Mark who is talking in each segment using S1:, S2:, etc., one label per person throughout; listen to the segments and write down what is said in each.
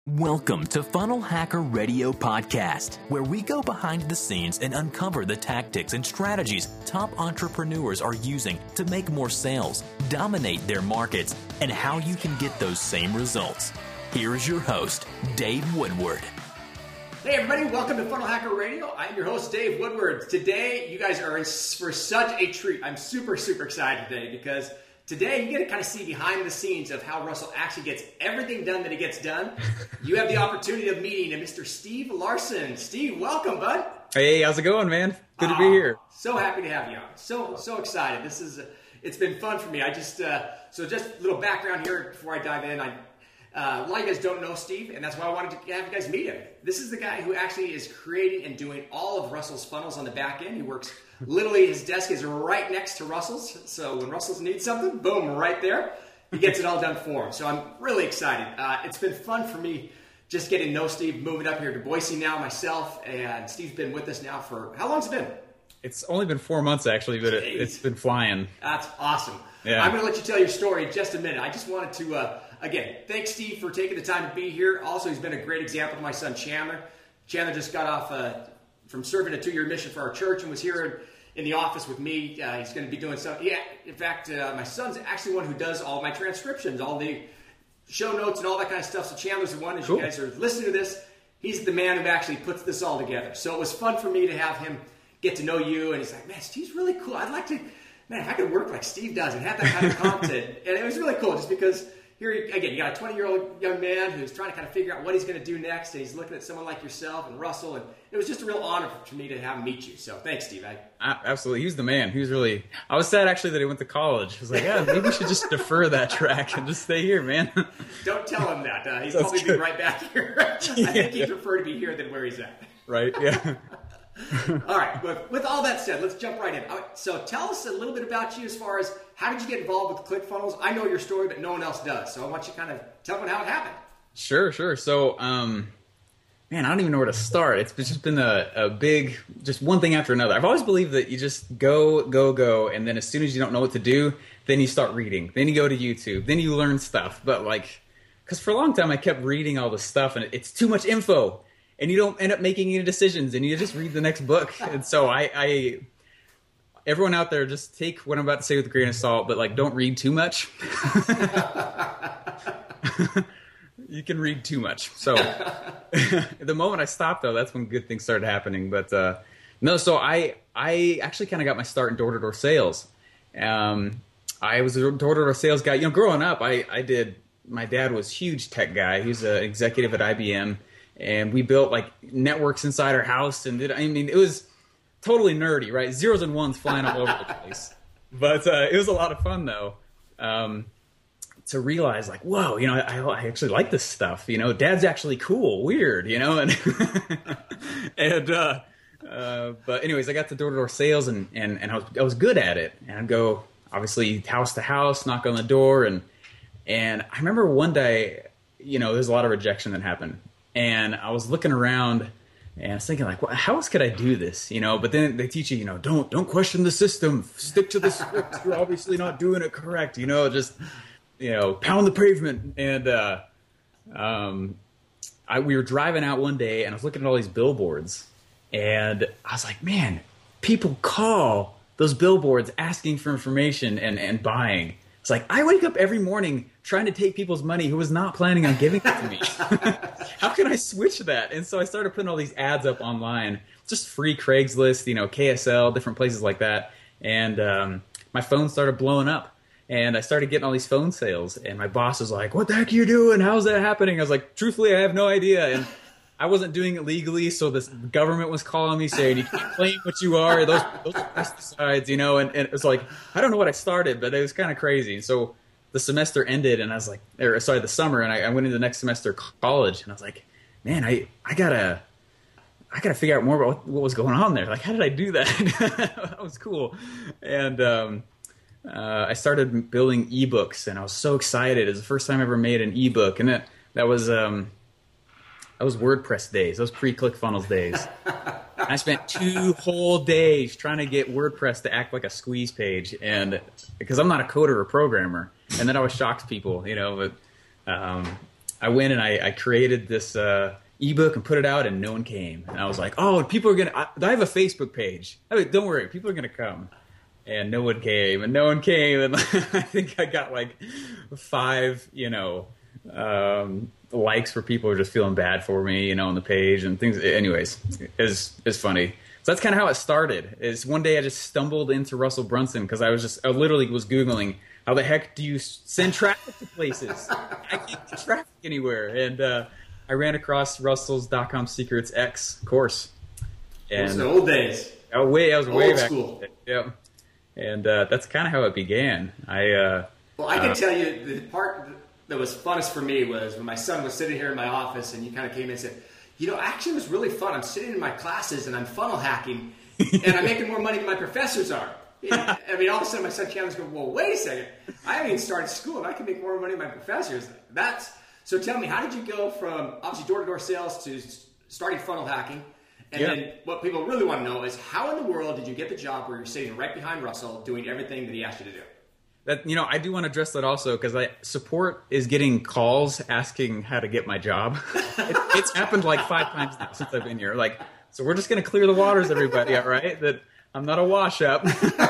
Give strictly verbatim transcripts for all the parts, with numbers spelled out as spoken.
S1: Welcome to Funnel Hacker Radio Podcast, where we go behind the scenes and uncover the tactics and strategies top entrepreneurs are using to make more sales, dominate their markets, and how you can get those same results. Here is your host, Dave Woodward.
S2: Hey everybody, welcome to Funnel Hacker Radio. I'm your host, Dave Woodward. Today, you guys are in for such a treat. I'm super, super excited today because today you get to kind of see behind the scenes of how Russell actually gets everything done that he gets done. You have the opportunity of meeting Mister Steve Larson. Steve, welcome, bud.
S3: Hey, how's it going, man? Good
S2: oh,
S3: to be here.
S2: So happy to have you on. So, so excited. This is, uh, it's been fun for me. I just, uh, so just a little background here before I dive in. I Uh, a lot of you guys don't know Steve, and that's why I wanted to have you guys meet him. This is the guy who actually is creating and doing all of Russell's funnels on the back end. He works, literally his desk is right next to Russell's, so when Russell's needs something, boom, right there. He gets it all done for him. So I'm really excited. Uh, it's been fun for me just getting to know Steve, moving up here to Boise now myself, and Steve's been with us now for, how long's it been?
S3: It's only been four months actually, but it, it's been flying.
S2: That's awesome.
S3: Yeah.
S2: I'm going to let you tell your story in just a minute. I just wanted to, uh, again, thanks Steve for taking the time to be here. Also, he's been a great example to my son Chandler. Chandler just got off uh, from serving a two-year mission for our church and was here in the office with me. Uh, he's going to be doing some, yeah, in fact, uh, my son's actually one who does all my transcriptions, all the show notes and all that kind of stuff. So Chandler's the one, as cool. You guys are listening to this, he's the man who actually puts this all together. So it was fun for me to have him get to know you, and he's like, man, Steve's really cool. I'd like to, man, if I could work like Steve does and have that kind of content. And it was really cool just because here, again, you got a twenty-year-old young man who's trying to kind of figure out what he's going to do next, and he's looking at someone like yourself and Russell, and it was just a real honor for me to have him meet you. So thanks, Steve. I,
S3: uh, absolutely. He was the man. He was really, I was sad actually that he went to college. I was like, yeah, maybe we should just defer that track and just stay here, man.
S2: Don't tell him that. Uh, he's
S3: That's
S2: probably
S3: good.
S2: be right back here. I
S3: Yeah,
S2: think he'd
S3: yeah.
S2: prefer to be here than where he's at.
S3: Right, yeah.
S2: All right, but with all that said, let's jump right in. All right, so tell us a little bit about you as far as how did you get involved with ClickFunnels? I know your story, but no one else does. So I want you to kind of tell me how it happened.
S3: Sure, sure. So, um, man, I don't even know where to start. It's just been a, a big, just one thing after another. I've always believed that you just go, go, go, and then as soon as you don't know what to do, then you start reading. Then you go to YouTube. Then you learn stuff. But like, because for a long time I kept reading all this stuff, and it's too much info. And you don't end up making any decisions, and you just read the next book. And so I, I, everyone out there, just take what I'm about to say with a grain of salt, but like, don't read too much. You can read too much. So the moment I stopped, though, that's when good things started happening. But uh, no, so I, I actually kind of got my start in door-to-door sales. Um, I was a door-to-door sales guy. You know, growing up, I, I did. My dad was a huge tech guy. He was an executive at I B M. And we built like networks inside our house, and did, I mean, it was totally nerdy, right? Zeros and ones flying all over the place. But uh, it was a lot of fun, though, um, to realize, like, whoa, you know, I, I actually like this stuff. You know, Dad's actually cool, weird, you know, and and uh, uh, but anyways, I got to door-to-door sales, and and and I was I was good at it, and I'd go obviously house to house, knock on the door, and and I remember one day, you know, there's a lot of rejection that happened. And I was looking around, and I was thinking, like, well, how else could I do this? You know, but then they teach you, you know, don't don't question the system. Stick to the script. You're obviously not doing it correct. You know, just, you know, pound the pavement. And uh, um, I, we were driving out one day, and I was looking at all these billboards, and I was like, man, people call those billboards asking for information and, and buying. It's like, I wake up every morning trying to take people's money who was not planning on giving it to me. How can I switch that? And so I started putting all these ads up online, just free Craigslist, you know, K S L, different places like that. And um, my phone started blowing up, and I started getting all these phone sales. And my boss was like, what the heck are you doing? How's that happening? I was like, truthfully, I have no idea. And I wasn't doing it legally, so the government was calling me saying, you can't claim what you are. Those, those are pesticides, you know. And, and it was like, I don't know what I started, but it was kind of crazy. So the semester ended, and I was like, or sorry, the summer, and I, I went into the next semester of college, and I was like, man, I, I gotta, I gotta figure out more about what, what was going on there. Like, how did I do that? That was cool. And um, uh, I started building ebooks, and I was so excited. It was the first time I ever made an ebook, and that that was um, that was WordPress days. Those pre-ClickFunnels days. I spent two whole days trying to get WordPress to act like a squeeze page, and because I'm not a coder or programmer, and then I was shocked people, you know. But um, I went and I, I created this uh, ebook and put it out, and no one came. And I was like, oh, people are gonna. I, I have a Facebook page. I mean, don't worry, people are gonna come. And no one came, and no one came, and I think I got like five, you know, um, likes where people were just feeling bad for me, you know, on the page and things. Anyways, it's it's funny. So that's kind of how it started. Is one day I just stumbled into Russell Brunson because I was just I literally was Googling how the heck do you send traffic to places? I can't get traffic anywhere, and uh, I ran across Russell's dot com Secrets X course.
S2: And those are the old days.
S3: Oh, way I was
S2: old
S3: way back.
S2: School.
S3: Yep. And uh, that's kind of how it began. I uh,
S2: well, I can
S3: uh,
S2: tell you the part that was funnest for me was when my son was sitting here in my office, and you kind of came in and said, "You know, actually, it was really fun. I'm sitting in my classes and I'm funnel hacking, and I'm making more money than my professors are." Yeah, I mean, all of a sudden, my son Chandler's going, "Well, wait a second. I haven't even started school, and I can make more money than my professors." That's so. Tell me, how did you go from obviously door-to-door sales to starting funnel hacking? And yeah. then what people really want to know is how in the world did you get the job where you're sitting right behind Russell doing everything that he asked you to do?
S3: That, you know, I do want to address that also because I support is getting calls asking how to get my job. it, it's happened like five times now since I've been here. Like, so we're just going to clear the waters, everybody, all right? That I'm not a wash up.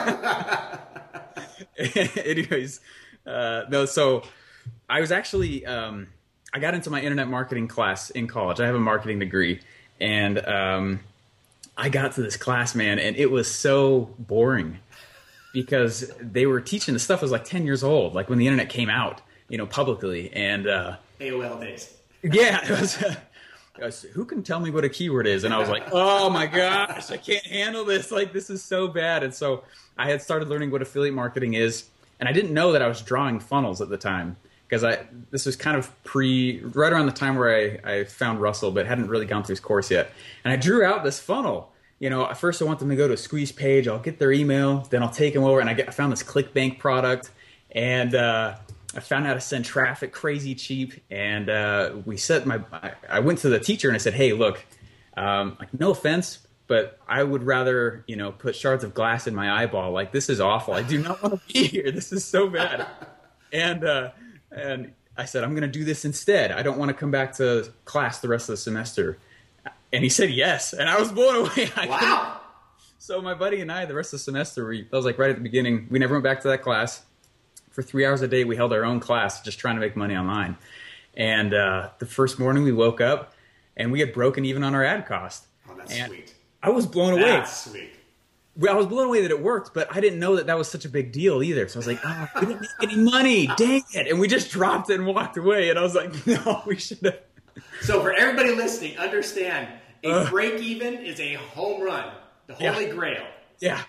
S3: Anyways, uh, no, so I was actually, um, I got into my internet marketing class in college. I have a marketing degree. And um, I got to this class, man, and it was so boring because they were teaching the stuff was like ten years old, like when the internet came out, you know, publicly. And uh,
S2: A O L days.
S3: Yeah, it was, uh, it was. Who can tell me what a keyword is? And I was like, oh my gosh, I can't handle this. Like, this is so bad. And so I had started learning what affiliate marketing is, and I didn't know that I was drawing funnels at the time. Because I this was kind of pre, right around the time where I, I found Russell, but hadn't really gone through his course yet. And I drew out this funnel. You know, at first I want them to go to a squeeze page. I'll get their email. Then I'll take them over. And I, get, I found this ClickBank product. And uh, I found out how to send traffic crazy cheap. And uh, we set my, I, I went to the teacher and I said, hey, look, um, like, no offense, but I would rather, you know, put shards of glass in my eyeball. Like, this is awful. I do not want to be here. This is so bad. And, uh, And I said, I'm going to do this instead. I don't want to come back to class the rest of the semester. And he said yes. And I was blown away.
S2: Wow.
S3: So my buddy and I, the rest of the semester, we, that was like right at the beginning, we never went back to that class. For three hours a day, we held our own class just trying to make money online. And uh, the first morning we woke up and we had broken even on our ad cost.
S2: Oh, that's
S3: and
S2: sweet.
S3: I was blown away.
S2: That's sweet.
S3: Well, I was blown away that it worked, but I didn't know that that was such a big deal either. So I was like, oh, we didn't make any money. Dang it. And we just dropped it and walked away. And I was like, no, we should have.
S2: So for everybody listening, understand, a
S3: uh,
S2: break even is a home run, the holy
S3: yeah.
S2: grail.
S3: Yeah.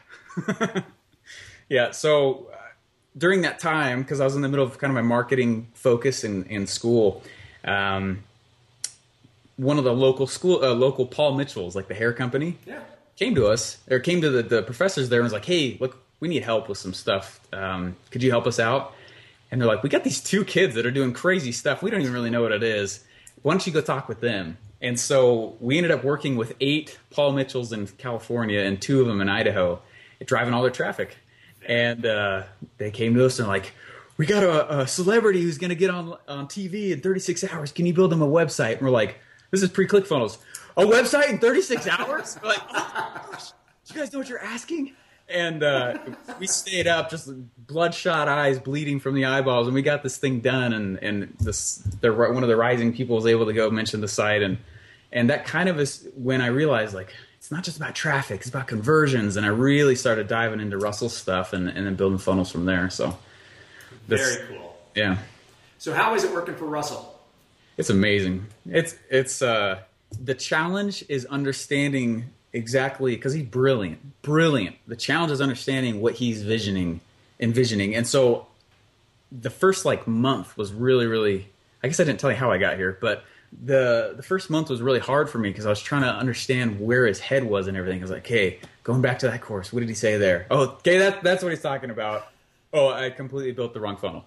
S3: yeah. So uh, during that time, because I was in the middle of kind of my marketing focus in, in school, um, one of the local school, uh, local Paul Mitchell's, like the hair company.
S2: Yeah. Came
S3: to us, or came to the, the professors there and was like, hey, look, we need help with some stuff. Um, could you help us out? And they're like, we got these two kids that are doing crazy stuff. We don't even really know what it is. Why don't you go talk with them? And so we ended up working with eight Paul Mitchells in California and two of them in Idaho, driving all their traffic. And uh, they came to us and like, we got a, a celebrity who's going to get on on T V in thirty-six hours. Can you build them a website? And we're like, this is pre-ClickFunnels. A website in thirty-six hours? We're like, oh, gosh, do you guys know what you're asking? And uh, we stayed up, just bloodshot eyes bleeding from the eyeballs, and we got this thing done. And and this, the, one of the rising people was able to go mention the site, and and that kind of is when I realized, like, it's not just about traffic; it's about conversions. And I really started diving into Russell's stuff, and and then building funnels from there. So
S2: very cool.
S3: Yeah.
S2: So how is it working for Russell?
S3: It's amazing. It's it's. Uh, The challenge is understanding exactly, because he's brilliant, brilliant. The challenge is understanding what he's visioning, envisioning. And so the first like month was really, really, I guess I didn't tell you how I got here, but the the first month was really hard for me because I was trying to understand where his head was and everything. I was like, hey, going back to that course, what did he say there? Oh, okay, that, that's what he's talking about. Oh, I completely built the wrong funnel.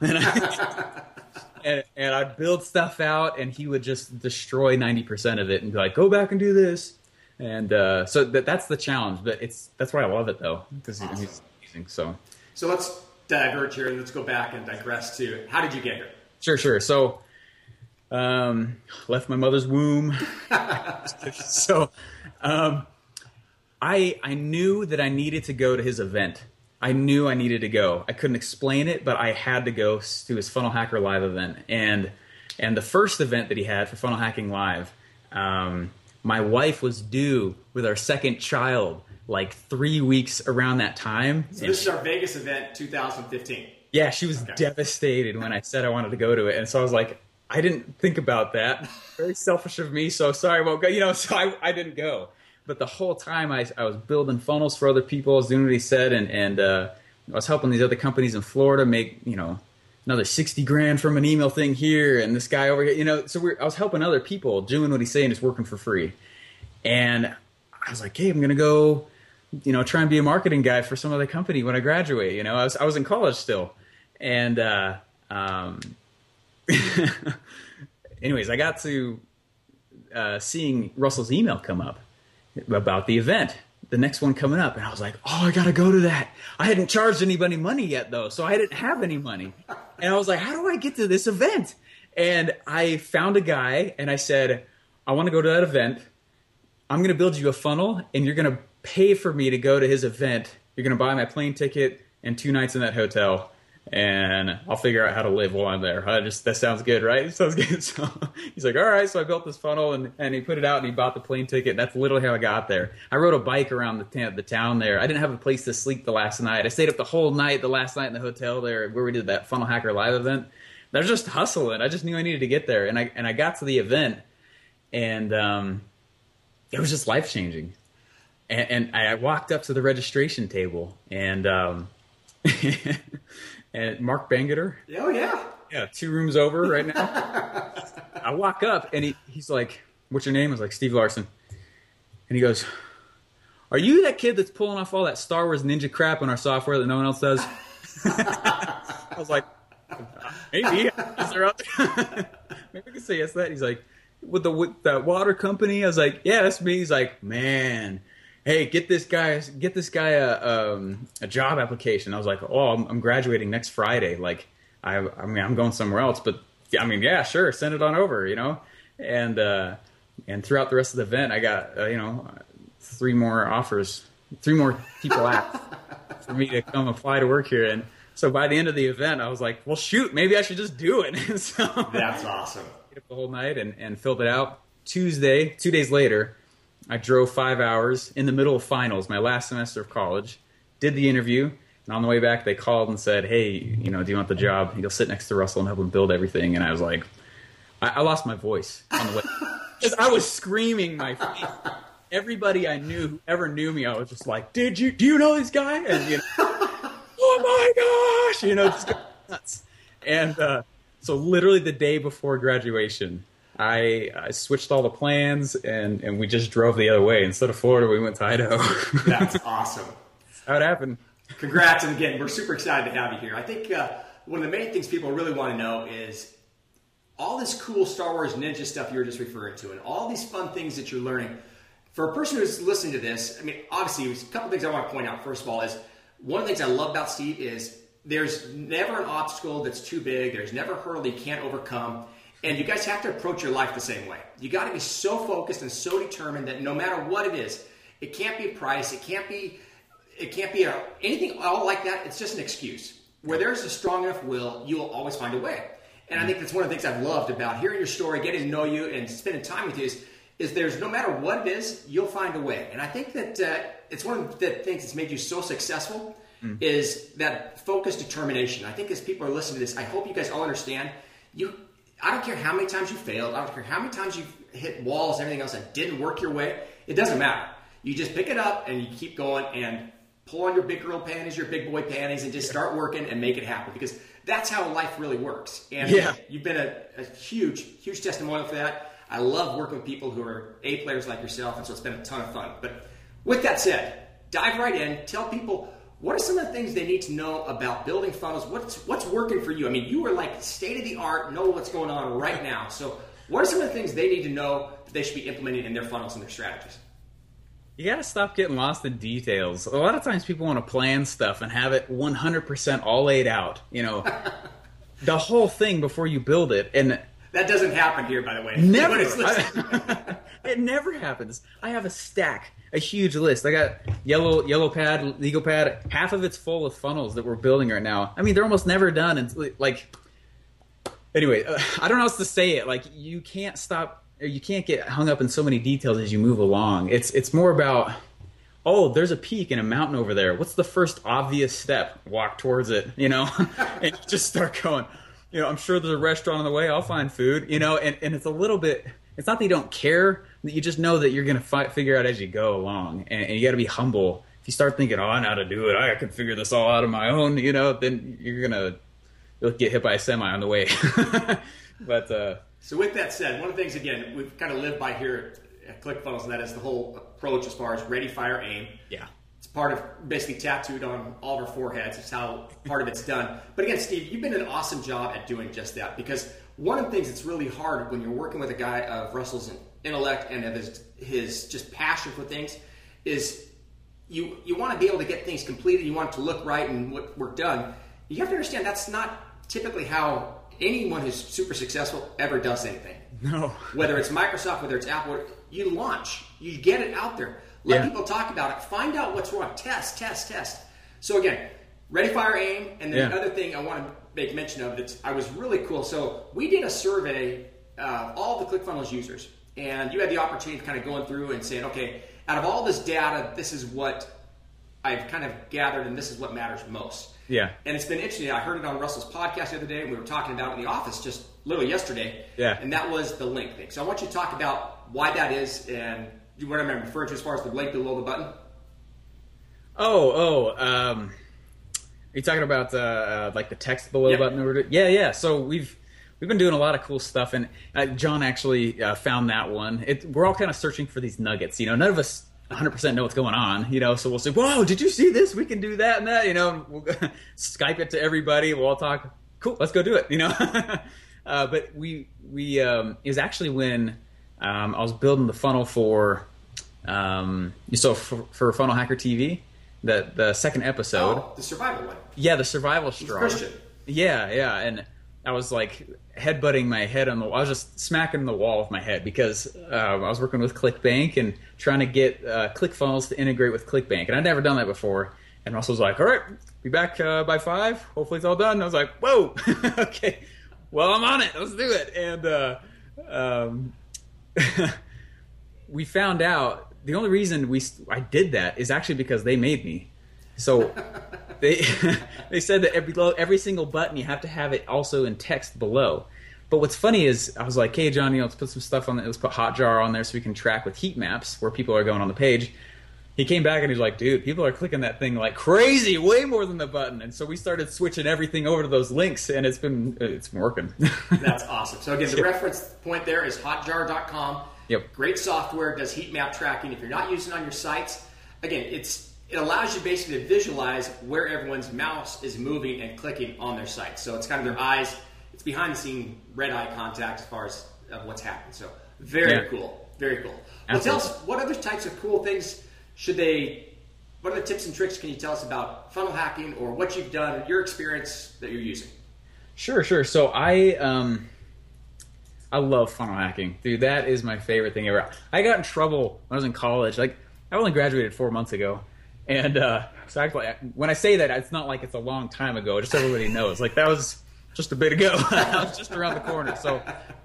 S3: And, and I'd build stuff out, and he would just destroy ninety percent of it and be like, go back and do this. And uh, so that that's the challenge. But it's that's why I love it, though, because awesome. He's amazing. So.
S2: so let's diverge here, and let's go back and digress to how did you get here?
S3: Sure, sure. So Um, left my mother's womb. so, um, I I knew that I needed to go to his event. I knew I needed to go. I couldn't explain it, but I had to go to his Funnel Hacker Live event. And and the first event that he had for Funnel Hacking Live, um, my wife was due with our second child like three weeks around that time.
S2: So this is our Vegas event, two thousand fifteen.
S3: Yeah, she was okay. devastated when I said I wanted to go to it. And so I was like, I didn't think about that. Very selfish of me. So sorry, I won't go. You know, so I, I didn't go. But the whole time I, I was building funnels for other people, I was doing what he said, and, and uh, I was helping these other companies in Florida make, you know, another sixty grand from an email thing here, and this guy over here, you know. So we're, I was helping other people, doing what he's saying, just working for free. And I was like, hey, I'm going to go, you know, try and be a marketing guy for some other company when I graduate. You know, I was I was in college still. And uh, um, anyways, I got to uh, seeing Russell's email come up about the event, the next one coming up. And I was like, oh, I got to go to that. I hadn't charged anybody money yet, though, so I didn't have any money. And I was like, how do I get to this event? And I found a guy, and I said, I want to go to that event. I'm going to build you a funnel, and you're going to pay for me to go to his event. You're going to buy my plane ticket and two nights in that hotel. And I'll figure out how to live while I'm there. I just that sounds good, right? Sounds good. So he's like, all right. So I built this funnel, and, and he put it out, and he bought the plane ticket. That's literally how I got there. I rode a bike around the, t- the town there. I didn't have a place to sleep the last night. I stayed up the whole night, the last night in the hotel there where we did that Funnel Hacker Live event. I was just hustling. I just knew I needed to get there. And I and I got to the event, and um, it was just life changing. And, and I walked up to the registration table, and um, and Mark Bangeter.
S2: Oh, yeah.
S3: Yeah, two rooms over right now. I walk up, and he, he's like, what's your name? I was like, Steve Larson. And he goes, are you that kid that's pulling off all that Star Wars Ninja crap in our software that no one else does? I was like, maybe. Is there out there? Maybe I can say yes to that. He's like, with the with that water company? I was like, yeah, that's me. He's like, man, hey, get this guy, get this guy a um, a job application. I was like, oh, I'm, I'm graduating next Friday. Like, I, I mean, I'm going somewhere else, but I mean, yeah, sure, send it on over, you know. And uh, and throughout the rest of the event, I got uh, you know three more offers, three more people asked for me to come apply to work here. And so by the end of the event, I was like, well, shoot, maybe I should just do it. And so
S2: that's awesome.
S3: I stayed up the whole night and, and filled it out. Tuesday, two days later, I drove five hours in the middle of finals, my last semester of college, did the interview, and on the way back, they called and said, hey, you know, do you want the job? You'll sit next to Russell and help him build everything. And I was like, I, I lost my voice on the way. Because I was screaming my face. Everybody I knew, who ever knew me, I was just like, did you, do you know this guy? And, you know, oh my gosh, you know, just going nuts. And uh, so literally the day before graduation, I, I switched all the plans, and, and we just drove the other way. Instead of Florida, we went to Idaho.
S2: That's awesome.
S3: How it happened.
S2: Congrats, and again, we're super excited to have you here. I think uh, one of the main things people really want to know is all this cool Star Wars Ninja stuff you were just referring to, and all these fun things that you're learning. For a person who's listening to this, I mean, obviously, a couple things I want to point out. First of all, is one of the things I love about Steve is there's never an obstacle that's too big. There's never a hurdle you can't overcome. And you guys have to approach your life the same way. You got to be so focused and so determined that no matter what it is, it can't be price, it can't be, it can't be a, anything all like that. It's just an excuse. Where there's a strong enough will, you will always find a way. And I think that's one of the things I've loved about hearing your story, getting to know you, and spending time with you is, is there's no matter what it is, you'll find a way. And I think that uh, it's one of the things that's made you so successful mm. is that focused determination. I think as people are listening to this, I hope you guys all understand. You, I don't care how many times you failed. I don't care how many times you've hit walls and everything else that didn't work your way. It doesn't matter. You just pick it up and you keep going and pull on your big girl panties, your big boy panties, and just start working and make it happen, because that's how life really works. And
S3: yeah.
S2: you've been a, a huge, huge testimonial for that. I love working with people who are A players like yourself, and so it's been a ton of fun. But with that said, dive right in. Tell people, what are some of the things they need to know about building funnels? What's what's working for you? I mean, you are like state of the art, know what's going on right now. So what are some of the things they need to know that they should be implementing in their funnels and their strategies?
S3: You got to stop getting lost in details. A lot of times people want to plan stuff and have it one hundred percent all laid out, you know, the whole thing before you build it. And
S2: That doesn't happen here, by the way.
S3: Never. I, it never happens. I have a stack, a huge list. I got yellow yellow pad, legal pad. Half of it's full of funnels that we're building right now. I mean, they're almost never done. And like, anyway, uh, I don't know how else to say it. Like, you can't stop, or you can't get hung up in so many details as you move along. It's it's more about, oh, there's a peak and a mountain over there. What's the first obvious step? Walk towards it, you know, and just start going. You know, I'm sure there's a restaurant on the way. I'll find food, you know, and, and it's a little bit, it's not that you don't care, that you just know that you're going to fi- figure out as you go along. And, and you got to be humble. If you start thinking, oh, I know how to do it, I can figure this all out on my own, you know, then you're going to get hit by a semi on the way. But uh,
S2: so with that said, one of the things, again, we've kind of lived by here at ClickFunnels, and that is the whole approach as far as ready, fire, aim.
S3: Yeah.
S2: It's part of basically tattooed on all of our foreheads. It's how part of it's done. But again, Steve, you've been an awesome job at doing just that, because one of the things that's really hard when you're working with a guy of Russell's intellect and of his, his just passion for things is you you want to be able to get things completed. You want it to look right and what work done. You have to understand that's not typically how anyone who's super successful ever does anything.
S3: No.
S2: Whether it's Microsoft, whether it's Apple, you launch. You get it out there. Let yeah. people talk about it. Find out what's wrong. Test, test, test. So again, ready, fire, aim. And then yeah. the other thing I want to make mention of that I was really cool. So we did a survey of all the ClickFunnels users. And you had the opportunity of kind of going through and saying, okay, out of all this data, this is what I've kind of gathered and this is what matters most.
S3: Yeah. And
S2: it's been interesting. I heard it on Russell's podcast the other day, and we were talking about it in the office just literally yesterday.
S3: Yeah.
S2: And that was the link thing. So I want you to talk about why that is and what I'm referring to as far as the link below the button.
S3: Oh, oh. Um, are you talking about uh, uh, like the text below
S2: yep.
S3: the button? Over yeah, yeah. So we've we've been doing a lot of cool stuff, and uh, John actually uh, found that one. It, we're all kind of searching for these nuggets. You know, none of us one hundred percent know what's going on, you know, so we'll say, whoa, did you see this? We can do that and that, you know, we'll Skype it to everybody. We'll all talk. Cool, let's go do it, you know. uh, but we, we um, it was actually when um, I was building the funnel for, um, so for, for Funnel Hacker T V, the, the second episode.
S2: Oh, the survival one.
S3: Yeah, the survival straw.
S2: Christian.
S3: Yeah, yeah, and I was like headbutting my head on the wall. I was just smacking the wall with my head because um, I was working with ClickBank and trying to get uh, ClickFunnels to integrate with ClickBank. And I'd never done that before. And Russell was like, all right, be back uh, by five. Hopefully it's all done. And I was like, whoa, okay, well, I'm on it. Let's do it. And uh, um, we found out the only reason we I did that is actually because they made me. So they they said that every, below every single button you have to have it also in text below. But what's funny is I was like, hey, John, you know, let's put some stuff on it. Let's put Hotjar on there so we can track with heat maps where people are going on the page. He came back and he was like, dude, people are clicking that thing like crazy, way more than the button. And so we started switching everything over to those links, and it's been it's been working.
S2: That's awesome. So again, the yep. reference point there is hotjar dot com.
S3: Yep.
S2: Great software, does heat map tracking. If you're not using it on your sites, again, it's it allows you basically to visualize where everyone's mouse is moving and clicking on their site. So it's kind of their eyes. It's behind the scene red eye contact as far as uh, what's happening. So very yeah. cool. Very cool. Well, tell us, what other types of cool things should they, what other tips and tricks can you tell us about funnel hacking or what you've done, your experience that you're using?
S3: Sure, sure. So I, um, I love funnel hacking. Dude, that is my favorite thing ever. I got in trouble when I was in college. Like, I only graduated four months ago. And uh, so actually, when I say that, it's not like it's a long time ago. Just so everybody knows. Like, that was just a bit ago. I was just around the corner. So,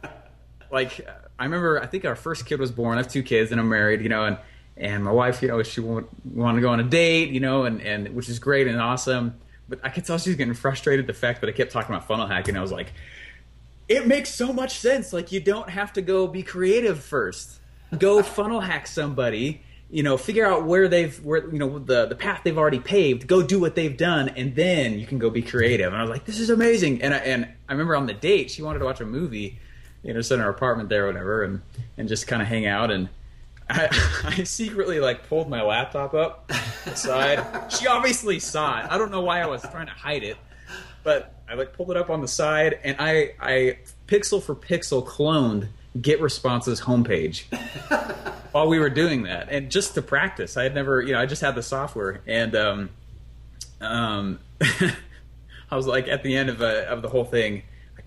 S3: like, I remember, I think our first kid was born. I have two kids, and I'm married, you know, and, and my wife, you know, she wanted to go on a date, you know, and, and which is great and awesome. But I could tell she was getting frustrated the fact that I kept talking about funnel hacking. I was like, it makes so much sense. Like, you don't have to go be creative first. Go funnel hack somebody. You know, figure out where they've, where you know, the the path they've already paved. Go do what they've done, and then you can go be creative. And I was like, this is amazing. And I, and I remember on the date, she wanted to watch a movie, you know, sit in her apartment there or whatever, and, and just kind of hang out. And I, I secretly like pulled my laptop up aside. She obviously saw it. I don't know why I was trying to hide it, but I like pulled it up on the side, and I I pixel for pixel cloned GetResponse's homepage. While we were doing that, and just to practice. I had never, you know, I just had the software, and um, um, I was like, at the end of uh, of the whole thing, I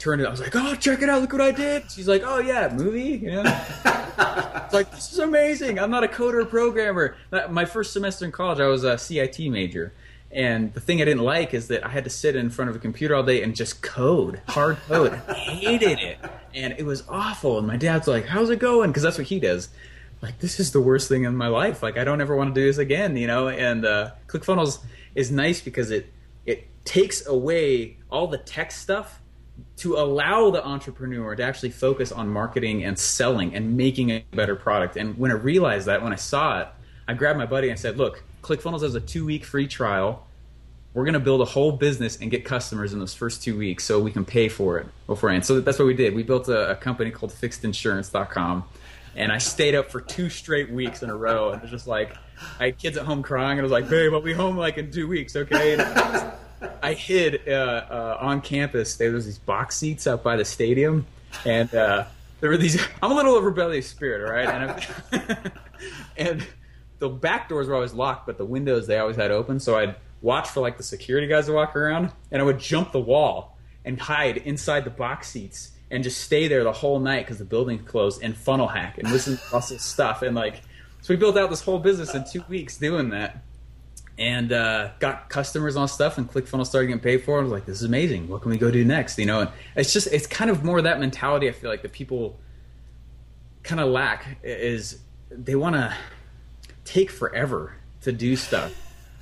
S3: turned it. I was like, oh, check it out! Look what I did. She's like, oh yeah, movie. You know, it's like this is amazing. I'm not a coder or programmer. My first semester in college, I was a C I T major, and the thing I didn't like is that I had to sit in front of a computer all day and just code, hard code. I hated it, and it was awful. And my dad's like, how's it going? Because that's what he does. Like, this is the worst thing in my life. Like, I don't ever want to do this again, you know? And uh, ClickFunnels is nice because it it takes away all the tech stuff to allow the entrepreneur to actually focus on marketing and selling and making a better product. And when I realized that, when I saw it, I grabbed my buddy and I said, look, ClickFunnels has a two-week free trial. We're going to build a whole business and get customers in those first two weeks so we can pay for it beforehand. So that's what we did. We built a, a company called fixed insurance dot com. And I stayed up for two straight weeks in a row. And it was just like, I had kids at home crying. And I was like, babe, I'll be home like in two weeks, okay? And I, was, I hid uh, uh, on campus. There was these box seats out by the stadium. And uh, there were these, I'm a little of a rebellious spirit, all right? And, I, and the back doors were always locked, but the windows, they always had open. So I'd watch for like the security guys to walk around. And I would jump the wall and hide inside the box seats. And just stay there the whole night because the building's closed and funnel hack and listen to Russell's stuff. And like, so we built out this whole business in two weeks doing that, and uh, got customers on stuff. And ClickFunnels started getting paid for it. I was like, this is amazing. What can we go do next? You know, and it's just it's kind of more that mentality. I feel like that people kind of lack is they want to take forever to do stuff.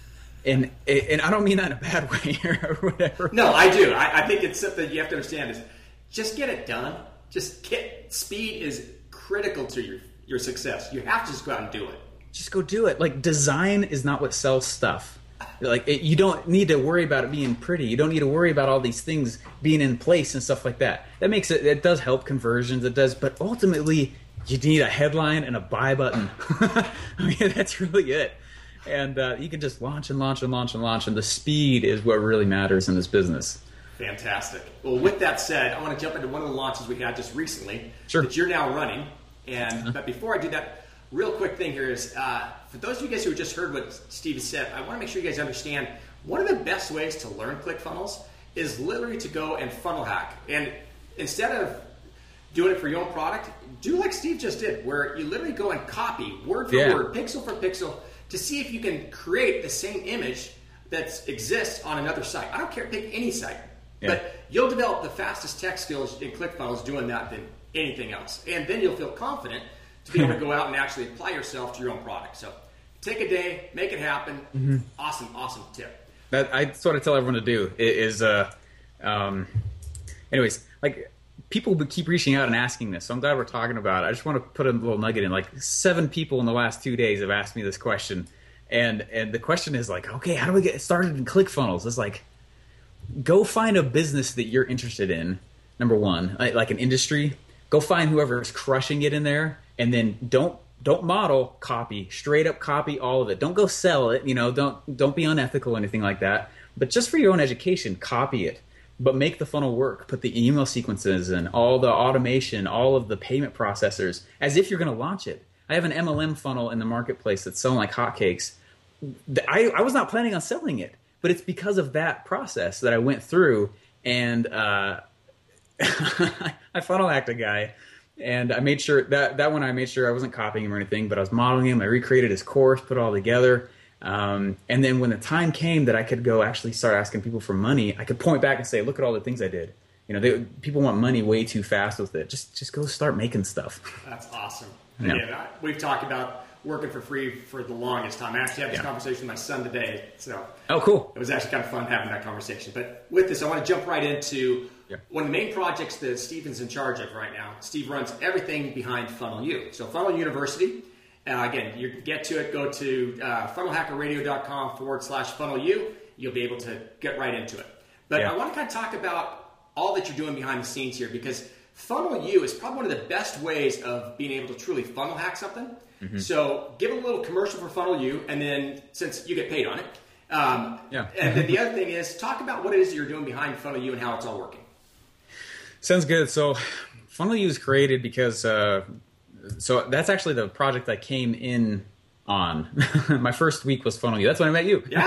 S3: And and I don't mean that in a bad way or whatever.
S2: No, I do. I, I think it's something you have to understand is. Just get it done. Just get speed is critical to your your success. You have to just go out and do it.
S3: Just go do it. Like, design is not what sells stuff. Like, it, you don't need to worry about it being pretty. You don't need to worry about all these things being in place and stuff like that. That makes it. It does help conversions. It does, but ultimately, you need a headline and a buy button. I mean, that's really it. And uh, you can just launch and launch and launch and launch, and the speed is what really matters in this business.
S2: Fantastic. Well, with that said, I want to jump into one of the launches we had just recently
S3: sure.
S2: that you're now running. And uh-huh. But before I do that, real quick thing here is, uh, for those of you guys who just heard what Steve has said, I want to make sure you guys understand one of the best ways to learn ClickFunnels is literally to go and funnel hack. And instead of doing it for your own product, do like Steve just did, where you literally go and copy word for
S3: yeah.
S2: word, pixel for pixel, to see if you can create the same image that exists on another site. I don't care, pick any site. Yeah. But you'll develop the fastest tech skills in ClickFunnels doing that than anything else. And then you'll feel confident to be able to go out and actually apply yourself to your own product. So take a day, make it happen. Mm-hmm. Awesome, awesome tip.
S3: That I sort of tell everyone to do is, uh, um, anyways, like people would keep reaching out and asking this. So I'm glad we're talking about it. I just want to put a little nugget in. Like seven people in the last two days have asked me this question. And, and the question is like, okay, how do we get started in ClickFunnels? It's like, go find a business that you're interested in, number one, like an industry. Go find whoever is crushing it in there, and then don't don't model, copy, straight up copy all of it. Don't go sell it, you know, don't don't be unethical or anything like that. But just for your own education, copy it. But make the funnel work. Put the email sequences and all the automation, all of the payment processors, as if you're going to launch it. I have an M L M funnel in the marketplace that's selling like hotcakes. I, I was not planning on selling it. But it's because of that process that I went through, and uh, I funnel hacked a guy, and I made sure that that one I made sure I wasn't copying him or anything, but I was modeling him. I recreated his course, put it all together, um, and then when the time came that I could go actually start asking people for money, I could point back and say, "Look at all the things I did." You know, they, people want money way too fast with it. Just just go start making stuff.
S2: That's awesome.
S3: Yeah.
S2: Again, I, we've talked about working for free for the longest time. I actually had this
S3: yeah.
S2: conversation with my son today. So
S3: oh, cool.
S2: It was actually kind of fun having that conversation. But with this, I want to jump right into yeah. one of the main projects that Steven's in charge of right now. Steve runs everything behind Funnel U. So Funnel University, uh, again, you get to it, go to uh, funnel hacker radio dot com forward slash funnel U. You'll be able to get right into it. But yeah. I want to kind of talk about all that you're doing behind the scenes here, because Funnel U is probably one of the best ways of being able to truly funnel hack something. Mm-hmm. So give a little commercial for Funnel U, and then since you get paid on it. Um,
S3: yeah.
S2: And then the other thing is talk about what it is you're doing behind Funnel U and how it's all working.
S3: Sounds good. So Funnel U is created because, uh, so that's actually the project I came in on. My first week was Funnel U. That's when I met you.
S2: Yeah.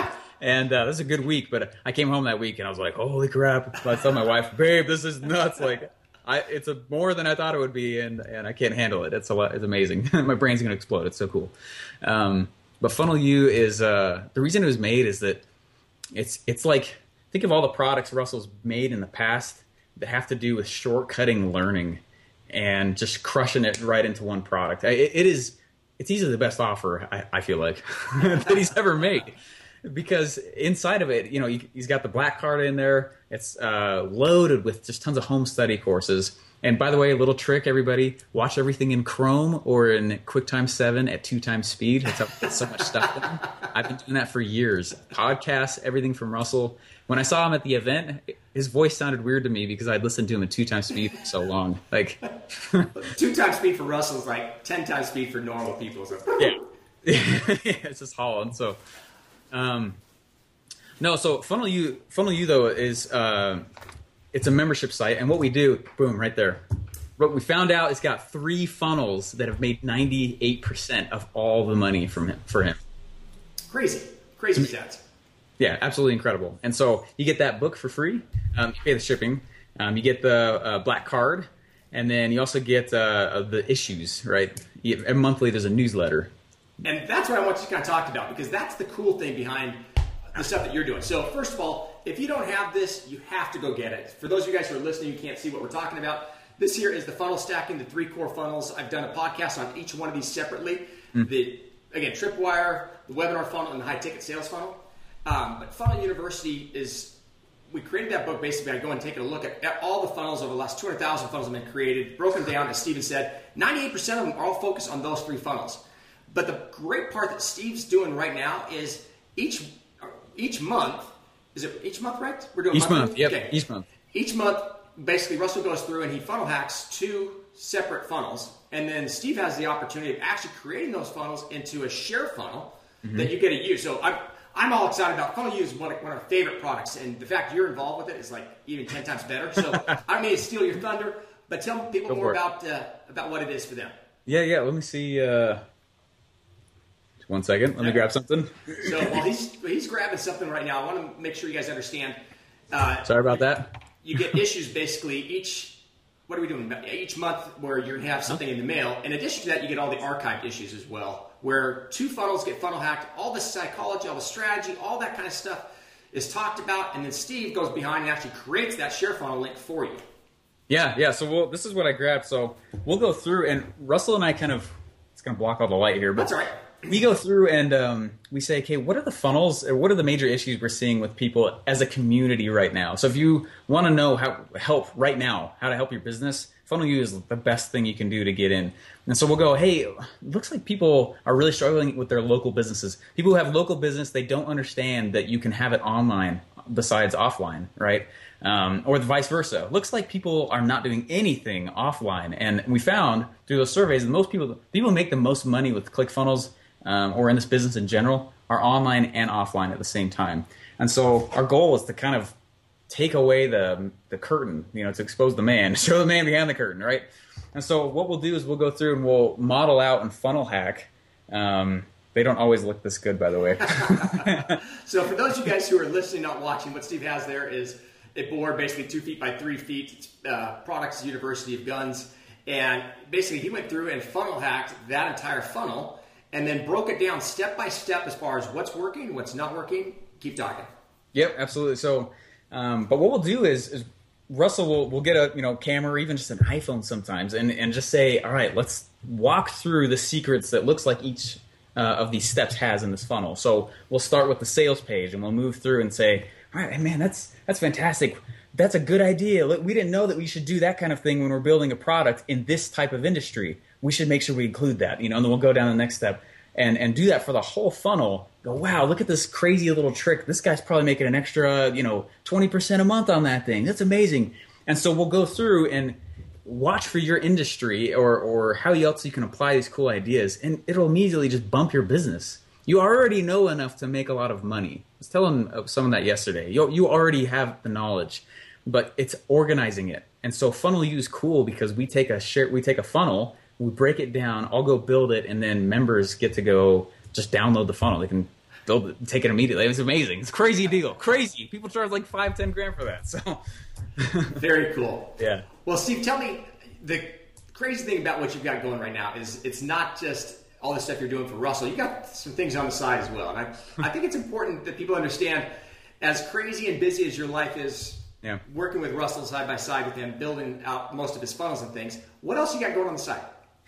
S3: And uh, this is a good week, but I came home that week and I was like, holy crap. I told my wife, babe, this is nuts. Like, I, it's a, more than I thought it would be, and, and I can't handle it. It's a lot. It's amazing. My brain's going to explode. It's so cool. Um, but Funnel U is, uh, the reason it was made is that it's it's like, think of all the products Russell's made in the past that have to do with shortcutting learning and just crushing it right into one product. It, it is, it's easily the best offer, I, I feel like, that he's ever made. Because inside of it, you know, he's got the Black Card in there. It's uh, loaded with just tons of home study courses. And by the way, a little trick, everybody, watch everything in Chrome or in QuickTime seven at two times speed. It's, it's so much stuff in. I've been doing that for years. Podcasts, everything from Russell. When I saw him at the event, his voice sounded weird to me because I'd listened to him at two times speed for so long. Like
S2: two times speed for Russell is like ten times speed for normal people. So.
S3: Yeah. It's just hauling. So. Um, no, so Funnel U, Funnel U though is uh, it's a membership site, and what we do, boom, right there. What we found out, it's got three funnels that have made ninety-eight percent of all the money from him for him.
S2: Crazy, crazy stats.
S3: Yeah, absolutely incredible. And so you get that book for free. Um, you pay the shipping. Um, you get the uh, Black Card, and then you also get uh, the issues. Right, you, every monthly there's a newsletter.
S2: And that's what I want you to kind of talk about, because that's the cool thing behind the stuff that you're doing. So first of all, if you don't have this, you have to go get it. For those of you guys who are listening, you can't see what we're talking about. This here is the funnel stacking, the three core funnels. I've done a podcast on each one of these separately. Mm. The again, Tripwire, the webinar funnel, and the high ticket sales funnel. Um, but Funnel University is, we created that book basically by going and taking a look at, at all the funnels over the last two hundred thousand funnels that have been created, broken down, as Steven said. ninety-eight percent of them are all focused on those three funnels. But the great part that Steve's doing right now is each each month, is it each month, right? We're doing
S3: each
S2: monthly?
S3: month, yep,
S2: okay.
S3: each month.
S2: Each month, basically, Russell goes through and he funnel hacks two separate funnels, and then Steve has the opportunity of actually creating those funnels into a share funnel mm-hmm. that you get to use. So I'm I'm all excited about Funnel U is one of, one of our favorite products, and the fact you're involved with it is like even ten times better. So I don't mean to steal your thunder, but tell people Go more about uh, about what it is for them.
S3: Yeah, yeah. Let me see. Uh... One second. Let me grab something.
S2: So while he's he's grabbing something right now, I want to make sure you guys understand. Uh,
S3: Sorry about that.
S2: You get issues basically each. What are we doing? Each month where you're gonna have something in the mail. In addition to that, you get all the archived issues as well, where two funnels get funnel hacked. All the psychology, all the strategy, all that kind of stuff is talked about, and then Steve goes behind and actually creates that share funnel link for you.
S3: Yeah, yeah. So we'll, this is what I grabbed. So we'll go through, and Russell and I kind of. It's gonna block all the light here, but
S2: that's all right.
S3: We go through and um, we say, okay, what are the funnels or what are the major issues we're seeing with people as a community right now? So if you want to know how help right now, how to help your business, Funnel U is the best thing you can do to get in. And so we'll go, hey, it looks like people are really struggling with their local businesses. People who have local business, they don't understand that you can have it online besides offline, right? Um, or the vice versa. Looks like people are not doing anything offline. And we found through those surveys that most people, people who make the most money with ClickFunnels Um, or in this business in general, are online and offline at the same time. And so our goal is to kind of take away the the curtain, you know, to expose the man, show the man behind the curtain, right? And so what we'll do is we'll go through and we'll model out and funnel hack. Um, they don't always look this good, by the way.
S2: So for those of you guys who are listening, not watching, what Steve has there is a board, basically two feet by three feet, uh, Products University of Guns. And basically he went through and funnel hacked that entire funnel, and then broke it down step by step as far as what's working, what's not working. Keep talking.
S3: Yep, absolutely. So, um, but what we'll do is, is Russell will will get a you know camera or even just an iPhone sometimes, and and just say, all right, let's walk through the secrets that looks like each uh, of these steps has in this funnel. So we'll start with the sales page, and we'll move through and say, all right, man, that's that's fantastic. That's a good idea. Look, we didn't know that we should do that kind of thing when we're building a product in this type of industry. We should make sure we include that, you know, and then we'll go down to the next step and, and do that for the whole funnel. Go, wow, look at this crazy little trick. This guy's probably making an extra, you know, twenty percent a month on that thing. That's amazing. And so we'll go through and watch for your industry or, or how else you can apply these cool ideas, and it'll immediately just bump your business. You already know enough to make a lot of money. I was telling someone that yesterday. You, you already have the knowledge, but it's organizing it. And so Funnel U is cool because we take a share, we take a funnel, we break it down, I'll go build it, and then members get to go just download the funnel. They can build it, take it immediately. It was amazing. It's a crazy deal. Crazy. People charge like five, ten grand for that. So
S2: very cool.
S3: Yeah.
S2: Well, Steve, tell me, the crazy thing about what you've got going right now is it's not just all the stuff you're doing for Russell. You got some things on the side as well. And I, I think it's important that people understand, as crazy and busy as your life is, yeah, working with Russell side by side with him, building out most of his funnels and things, what else you got going on the side?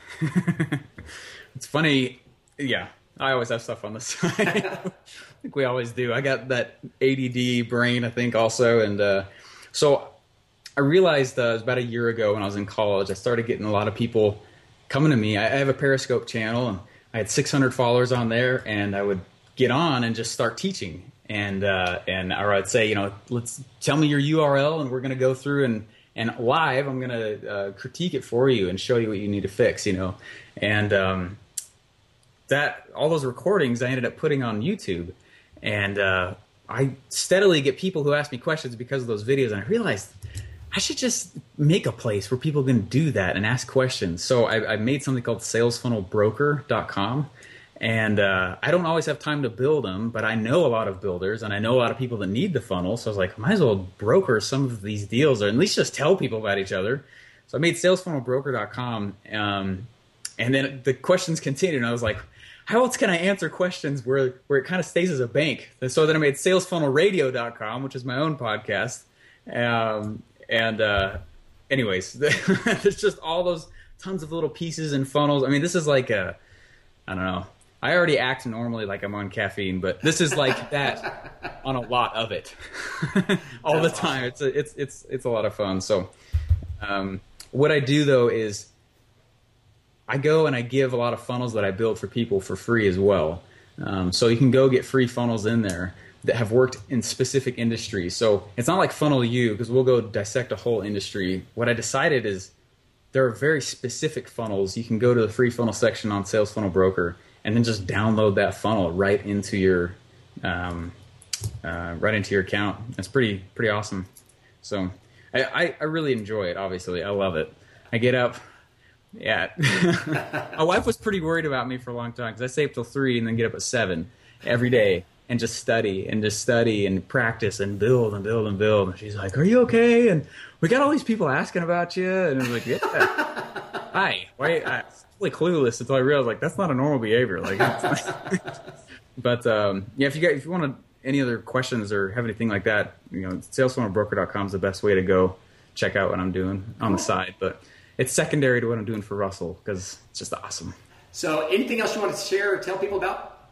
S3: It's funny. Yeah, I always have stuff on the side. I think we always do. I got that A D D brain, I think, also. And uh, so I realized uh, it was about a year ago when I was in college, I started getting a lot of people coming to me. I have a Periscope channel, and I had six hundred followers on there, and I would get on and just start teaching. And uh, and or I'd say, you know, let's tell me your U R L, and we're going to go through and and live, I'm going to uh, critique it for you and show you what you need to fix, you know. And um, that all those recordings I ended up putting on YouTube, and uh, I steadily get people who ask me questions because of those videos, and I realized I should just make a place where people can do that and ask questions. So I, I made something called sales funnel broker dot com. And uh, I don't always have time to build them, but I know a lot of builders, and I know a lot of people that need the funnel. So I was like, might as well broker some of these deals, or at least just tell people about each other. So I made sales funnel broker dot com, um, and then the questions continued. And I was like, how else can I answer questions where, where it kind of stays as a bank? And so then I made sales funnel radio dot com, which is my own podcast. Um, and uh, anyways, there's just all those tons of little pieces and funnels. I mean, this is like a, I don't know. I already act normally like I'm on caffeine, but this is like that on a lot of it all That's the time. Awesome. It's a, it's it's it's a lot of fun. So um, what I do though is I go and I give a lot of funnels that I build for people for free as well. Um, so you can go get free funnels in there that have worked in specific industries. So it's not like Funnel U, because we'll go dissect a whole industry. What I decided is there are very specific funnels. You can go to the free funnel section on Sales Funnel Broker and then just download that funnel right into your um, uh, right into your account. It's pretty pretty awesome. So I, I, I really enjoy it. Obviously, I love it. I get up. Yeah, my wife was pretty worried about me for a long time because I stay up till three and then get up at seven every day and just study and just study and practice and build and build and build. And she's like, "Are you okay?" And we got all these people asking about you, and I was like, "Yeah, hi." Why? I, clueless until I realized like that's not a normal behavior. Like, but um, yeah, if you got if you want to, any other questions or have anything like that, you know, sales funnel broker dot com is the best way to go check out what I'm doing on the side. But it's secondary to what I'm doing for Russell because it's just awesome.
S2: So, anything else you want to share or tell people about?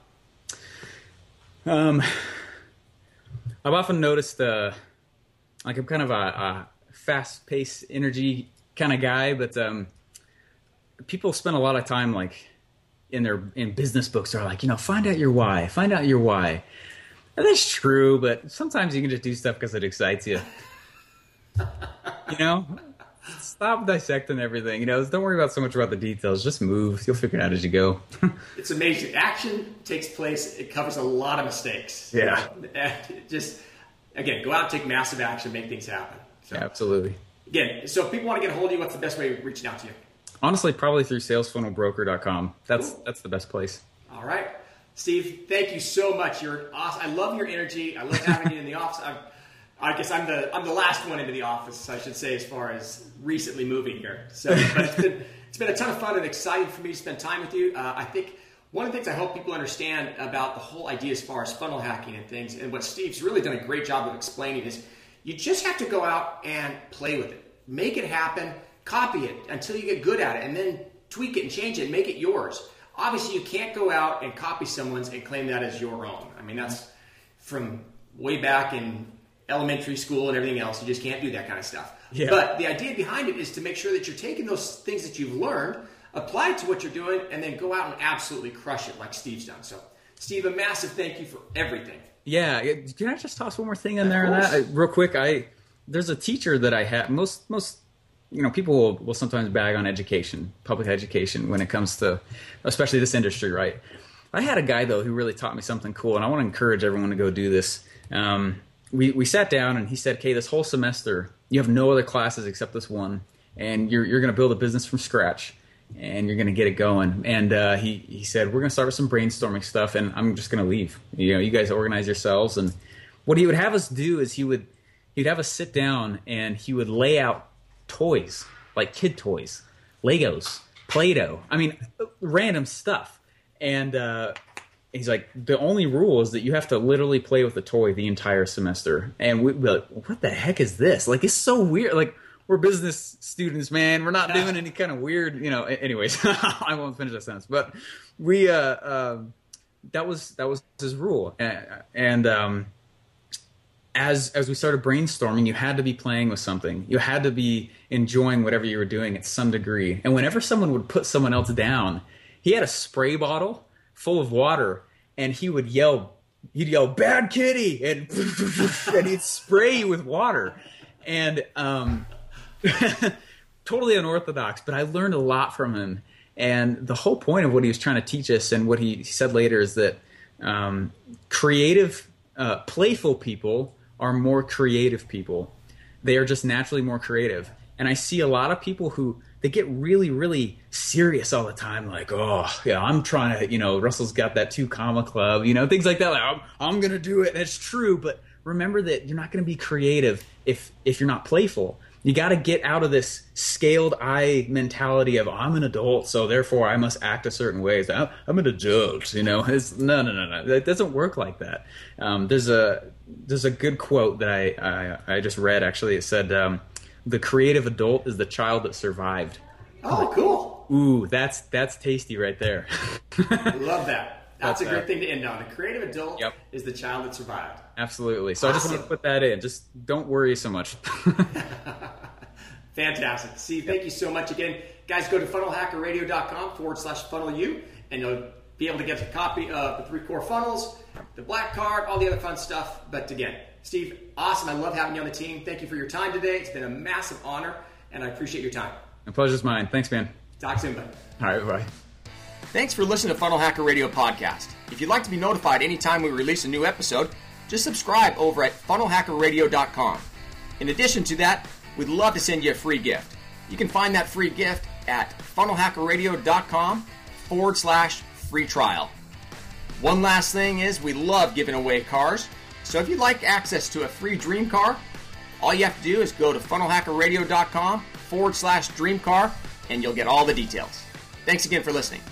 S3: Um, I've often noticed uh, like I'm kind of a, a fast-paced energy kind of guy, but um. people spend a lot of time like in their in business books. They're like, you know, find out your why, find out your why. And that's true, but sometimes you can just do stuff because it excites you. You know, stop dissecting everything. You know, don't worry about so much about the details. Just move. You'll figure it out as you go.
S2: It's amazing. Action takes place. It covers a lot of mistakes.
S3: Yeah.
S2: Just again, go out, take massive action, make things happen. So,
S3: yeah, absolutely.
S2: Again, so if people want to get a hold of you, what's the best way of reaching out to you?
S3: Honestly, probably through sales funnel broker dot com. That's cool. That's the best place.
S2: All right. Steve, thank you so much. You're awesome. I love your energy. I love having you in the office. I'm, I guess I'm the I'm the last one into the office, I should say, as far as recently moving here. So, but it's been it's been a ton of fun and exciting for me to spend time with you. Uh, I think one of the things I hope people understand about the whole idea as far as funnel hacking and things, and what Steve's really done a great job of explaining, is you just have to go out and play with it, make it happen. Copy it until you get good at it, and then tweak it and change it and make it yours. Obviously, you can't go out and copy someone's and claim that as your own. I mean, that's from way back in elementary school and everything else. You just can't do that kind of stuff. Yeah. But the idea behind it is to make sure that you're taking those things that you've learned, apply it to what you're doing, and then go out and absolutely crush it like Steve's done. So, Steve, a massive thank you for everything.
S3: Yeah. Can I just toss one more thing in there? On that? Real quick, I there's a teacher that I have. Most most you know, people will, will sometimes bag on education, public education, when it comes to, especially this industry, right? I had a guy, though, who really taught me something cool, and I want to encourage everyone to go do this. Um, we, we sat down, and he said, okay, this whole semester, you have no other classes except this one, and you're, you're going to build a business from scratch. and you're going to get it going. And uh, he, he said, we're going to start with some brainstorming stuff, and I'm just going to leave. You know, you guys organize yourselves. And what he would have us do is he would he'd have us sit down, and he would lay out toys, like kid toys, Legos, Play-Doh. I mean, random stuff. And uh, he's like, the only rule is that you have to literally play with the toy the entire semester. And we'd be like, what the heck is this? Like, it's so weird. Like, we're business students, man. We're not doing any kind of weird, you know. Anyways, I won't finish that sentence. But we, uh, uh, that was that was his rule. And, and um, as as we started brainstorming, you had to be playing with something. You had to be enjoying whatever you were doing at some degree. And whenever someone would put someone else down, he had a spray bottle full of water, and he would yell, he'd yell, "Bad kitty," and and he'd spray you with water. And um, totally unorthodox, but I learned a lot from him. And the whole point of what he was trying to teach us, and what he said later, is that um, creative, uh, playful people are more creative people. They are just naturally more creative. And I see a lot of people who, they get really, really serious all the time. Like, oh, yeah, I'm trying to, you know, Russell's got that two comma club, you know, things like that. Like, I'm, I'm going to do it. And it's true. But remember that you're not going to be creative if if you're not playful. You got to get out of this scaled eye mentality of, oh, I'm an adult, so therefore I must act a certain way. I'm, I'm an adult, you know. It's, no, no, no, no. It doesn't work like that. Um, there's a there's a good quote that I I, I just read, actually. It said, um, the creative adult is the child that survived.
S2: Oh, cool.
S3: Ooh, that's that's tasty right there.
S2: Love that. That's, That's a great
S3: uh,
S2: thing to end on. The creative adult
S3: yep.
S2: is the child that survived.
S3: Absolutely. So awesome. I just want to put that in. Just don't worry so much.
S2: Fantastic. Steve, thank you so much again. Guys, go to funnel hacker radio dot com forward slash funnel you, and you'll be able to get a copy of the three core funnels, the black card, all the other fun stuff. But again, Steve, awesome. I love having you on the team. Thank you for your time today. It's been a massive honor, and I appreciate your time.
S3: My pleasure's mine. Thanks, man.
S2: Talk soon, bud.
S3: All right, bye.
S2: Thanks for listening to Funnel Hacker Radio Podcast. If you'd like to be notified anytime we release a new episode, just subscribe over at funnel hacker radio dot com. In addition to that, we'd love to send you a free gift. You can find that free gift at funnel hacker radio dot com forward slash free trial. One last thing is, we love giving away cars. So if you'd like access to a free dream car, all you have to do is go to funnel hacker radio dot com forward slash dream car, and you'll get all the details. Thanks again for listening.